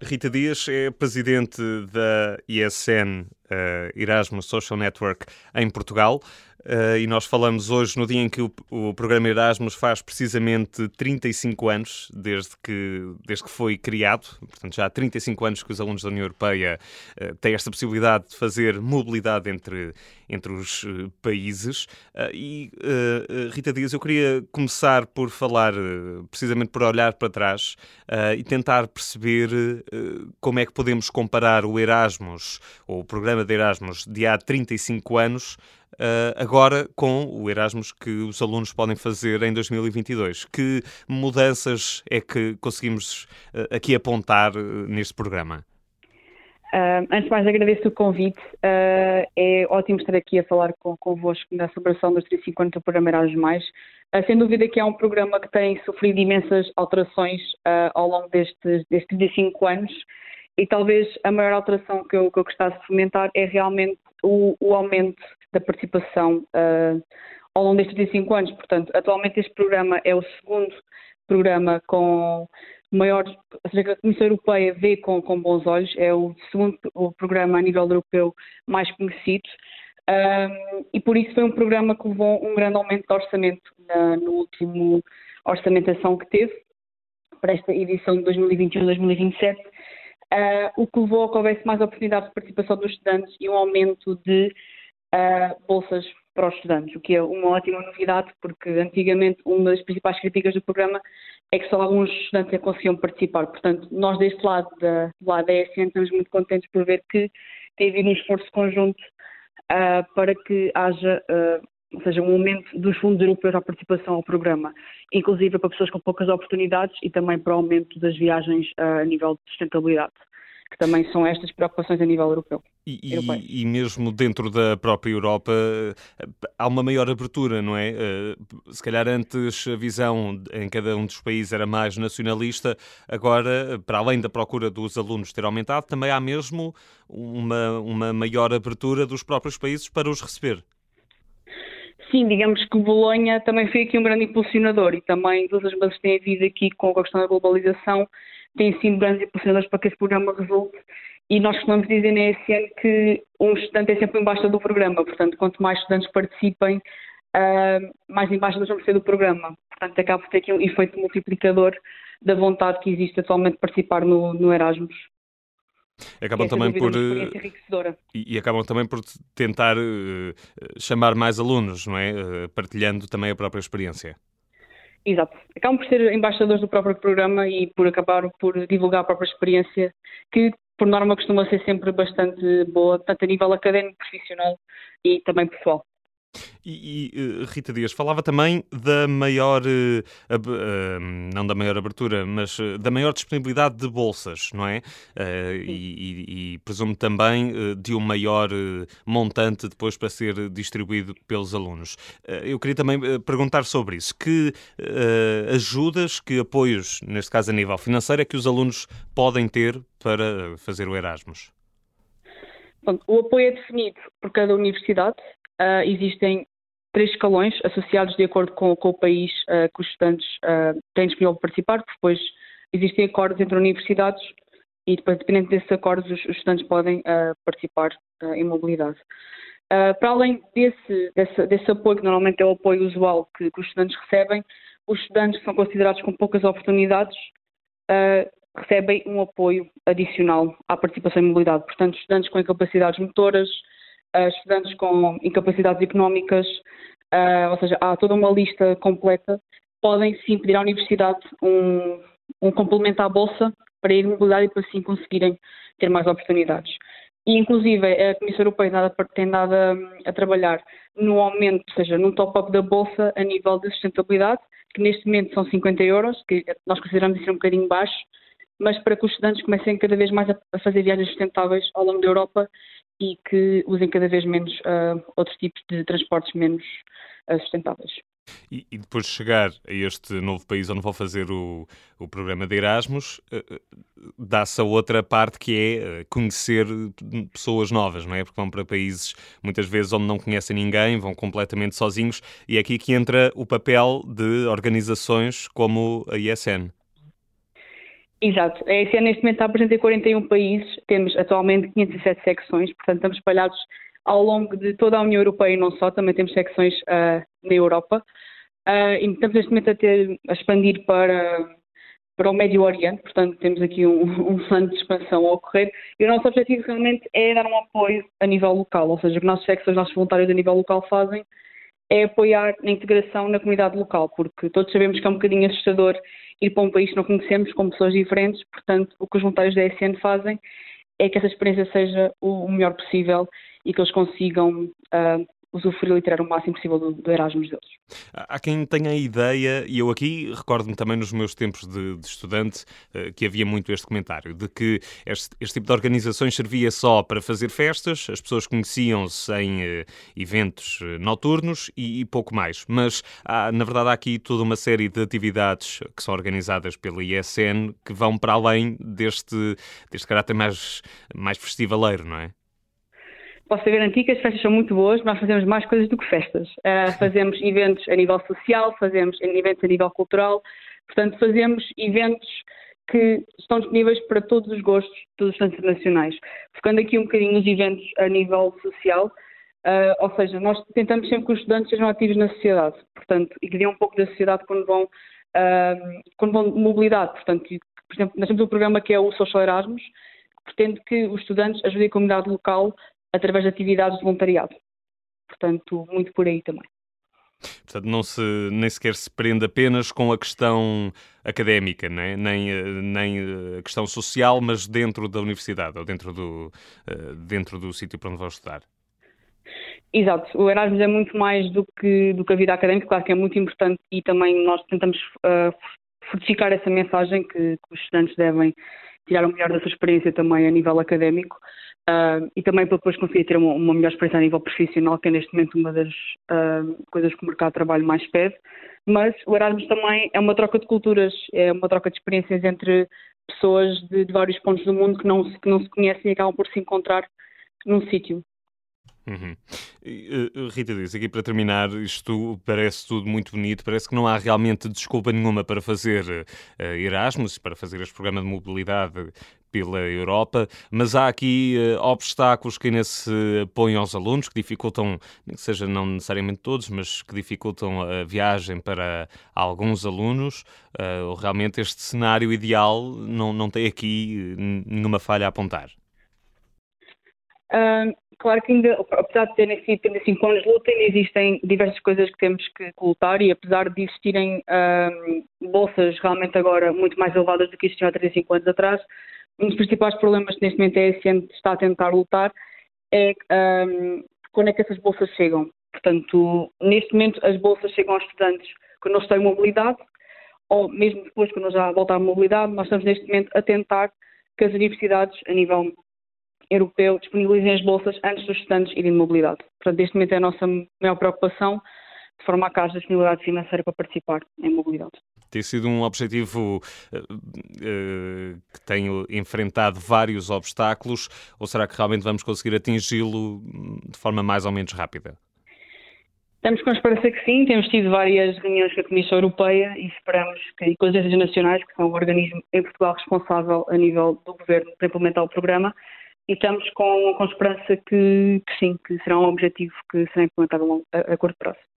Rita Dias é presidente da ISN, Erasmus Social Network, em Portugal. E nós falamos hoje no dia em que o programa Erasmus faz precisamente 35 anos desde que foi criado. Portanto, já há 35 anos que os alunos da União Europeia têm esta possibilidade de fazer mobilidade entre os países. Rita Dias, eu queria começar por falar, precisamente por olhar para trás e tentar perceber como é que podemos comparar o Erasmus, ou o programa de Erasmus de há 35 anos, agora com o Erasmus que os alunos podem fazer em 2022. Que mudanças é que conseguimos aqui apontar neste programa? Antes de mais, agradeço o convite. É ótimo estar aqui a falar convosco na celebração dos 35 anos do programa Erasmus+. Sem dúvida que é um programa que tem sofrido imensas alterações ao longo destes 35 anos, e talvez a maior alteração que eu gostasse de fomentar é realmente o aumento da participação ao longo destes 35 anos. Portanto, atualmente este programa é o segundo programa com maior, ou seja, que a Comissão Europeia vê com bons olhos, é o segundo programa a nível europeu mais conhecido, e por isso foi um programa que levou um grande aumento de orçamento no último orçamentação que teve para esta edição de 2021-2027, o que levou a que houvesse mais oportunidades de participação dos estudantes e um aumento de bolsas para os estudantes, o que é uma ótima novidade, porque antigamente uma das principais críticas do programa é que só alguns estudantes é que conseguiam participar. Portanto, nós deste lado da ESN estamos muito contentes por ver que tem havido um esforço conjunto para que haja, ou seja, um aumento dos fundos europeus à participação ao programa, inclusive para pessoas com poucas oportunidades e também para o aumento das viagens a nível de sustentabilidade, que também são estas preocupações a nível europeu. E mesmo dentro da própria Europa há uma maior abertura, não é? Se calhar antes a visão em cada um dos países era mais nacionalista, agora, para além da procura dos alunos ter aumentado, também há mesmo uma maior abertura dos próprios países para os receber. Sim, digamos que Bolonha também foi aqui um grande impulsionador, e também todas as mudanças que têm havido aqui com a questão da globalização têm sido grandes impulsionadores para que esse programa resulte. E nós costumamos dizer na ESN que um estudante é sempre um embaixador do programa. Portanto, quanto mais estudantes participem, mais embaixadores vão ser do programa. Portanto, acaba por ter aqui um efeito multiplicador da vontade que existe atualmente de participar no Erasmus. Acabam também por acabam também por tentar chamar mais alunos, não é? Partilhando também a própria experiência. Exato. Acabam por ser embaixadores do próprio programa e por acabar por divulgar a própria experiência, que por norma costuma ser sempre bastante boa, tanto a nível académico, profissional e também pessoal. Rita Dias, falava também da maior, não da maior abertura, mas da maior disponibilidade de bolsas, não é? E presumo também de um maior montante depois para ser distribuído pelos alunos. Eu queria também perguntar sobre isso. Que ajudas, que apoios, neste caso a nível financeiro, é que os alunos podem ter para fazer o Erasmus? Bom, o apoio é definido por cada universidade. Existem 3 escalões associados de acordo com o país que os estudantes têm disponível para participar, porque depois existem acordos entre universidades e depois, dependendo desses acordos, os estudantes podem participar em mobilidade. Para além desse apoio, que normalmente é o apoio usual que os estudantes recebem, os estudantes que são considerados com poucas oportunidades recebem um apoio adicional à participação em mobilidade. Portanto, estudantes com incapacidades motoras, estudantes com incapacidades económicas, ou seja, há toda uma lista completa, podem sim pedir à universidade um complemento à bolsa para ir mobilidade e para assim conseguirem ter mais oportunidades. E inclusive a Comissão Europeia tem dado a trabalhar no aumento, ou seja, no top-up da bolsa a nível de sustentabilidade, que neste momento são 50 euros, que nós consideramos isso um bocadinho baixo, mas para que os estudantes comecem cada vez mais a fazer viagens sustentáveis ao longo da Europa e que usem cada vez menos outros tipos de transportes menos sustentáveis. E depois de chegar a este novo país onde vão fazer o programa de Erasmus, dá-se a outra parte que é conhecer pessoas novas, não é? Porque vão para países, muitas vezes, onde não conhecem ninguém, vão completamente sozinhos, e é aqui que entra o papel de organizações como a ISN. Exato. A ESN neste momento está presente em 41 países, temos atualmente 507 secções, portanto estamos espalhados ao longo de toda a União Europeia e não só, também temos secções na Europa. E estamos neste momento a expandir para o Médio Oriente, portanto temos aqui um plano de expansão a ocorrer e o nosso objetivo realmente é dar um apoio a nível local, ou seja, o que nossos secções, os nossos voluntários a nível local fazem é apoiar na integração na comunidade local, porque todos sabemos que é um bocadinho assustador ir para um país que não conhecemos, com pessoas diferentes, portanto o que os voluntários da ESN fazem é que essa experiência seja o melhor possível e que eles consigam usufruir e tirar o máximo possível do Erasmus deles. Há quem tenha a ideia, e eu aqui recordo-me também nos meus tempos de estudante, que havia muito este comentário, de que este tipo de organizações servia só para fazer festas, as pessoas conheciam-se em eventos noturnos e pouco mais. Mas, na verdade, há aqui toda uma série de atividades que são organizadas pela ISN que vão para além deste caráter mais festivaleiro, não é? Posso garantir que as festas são muito boas, mas nós fazemos mais coisas do que festas. Fazemos eventos a nível social, fazemos eventos a nível cultural, portanto fazemos eventos que estão disponíveis para todos os gostos dos estudantes internacionais. Focando aqui um bocadinho nos eventos a nível social, ou seja, nós tentamos sempre que os estudantes sejam ativos na sociedade, portanto, e que dêem um pouco da sociedade quando vão de mobilidade. Portanto, por exemplo, nós temos um programa que é o Social Erasmus, que pretende que os estudantes ajudem a comunidade local através de atividades de voluntariado. Portanto, muito por aí também. Portanto, nem sequer se prende apenas com a questão académica, né? Nem a questão social, mas dentro da universidade ou dentro do sítio para onde vão estudar. Exato. O Erasmus é muito mais do que a vida académica, claro que é muito importante e também nós tentamos fortificar essa mensagem que os estudantes devem tirar o melhor da sua experiência também a nível académico. E também para depois conseguir ter uma melhor experiência a nível profissional, que é neste momento uma das coisas que o mercado de trabalho mais pede. Mas o Erasmus também é uma troca de culturas, é uma troca de experiências entre pessoas de vários pontos do mundo que não se conhecem e acabam por se encontrar num sítio. Uhum. Rita diz, aqui para terminar, isto parece tudo muito bonito, parece que não há realmente desculpa nenhuma para fazer Erasmus, para fazer este programa de mobilidade pela Europa, mas há aqui obstáculos que ainda se põem aos alunos, que dificultam, nem que seja não necessariamente todos, mas que dificultam a viagem para alguns alunos. Realmente este cenário ideal não tem aqui nenhuma falha a apontar. Claro que ainda, apesar de terem sido 35 anos de luta, ainda existem diversas coisas que temos que lutar e apesar de existirem bolsas realmente agora muito mais elevadas do que existiam há 35 anos atrás, um dos principais problemas que neste momento a ESN está a tentar lutar é quando é que essas bolsas chegam. Portanto, neste momento as bolsas chegam aos estudantes quando eles têm mobilidade ou mesmo depois quando eles já voltam à mobilidade. Nós estamos neste momento a tentar que as universidades a nível europeu disponibilizem as bolsas antes dos estudantes irem de mobilidade. Portanto, neste momento é a nossa maior preocupação, de forma a que haja disponibilidade financeira para participar em mobilidade. Tem sido um objetivo que tem enfrentado vários obstáculos, ou será que realmente vamos conseguir atingi-lo de forma mais ou menos rápida? Estamos com a esperança que sim, temos tido várias reuniões com a Comissão Europeia e esperamos que com as agências nacionais, que são o organismo em Portugal responsável a nível do Governo para implementar o programa, e estamos com esperança que sim, que será um objetivo que será implementado a curto prazo.